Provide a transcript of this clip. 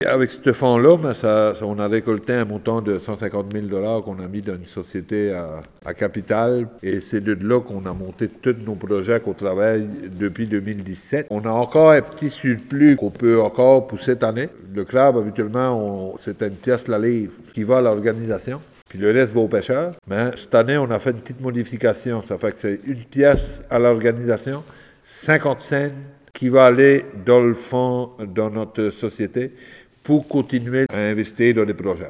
Avec ce fonds-là, on a récolté un montant de 150 000 $ qu'on a mis dans une société à capital. Et c'est de là qu'on a monté tous nos projets qu'on travaille depuis 2017. On a encore un petit surplus qu'on peut encore pour cette année. Le club, habituellement, c'est une pièce la livre qui va à l'organisation. Puis le reste va aux pêcheurs. Mais cette année, on a fait une petite modification. Ça fait que c'est une pièce à l'organisation, 50 cents qui va aller dans le fond, dans notre société, pour continuer à investir dans les projets.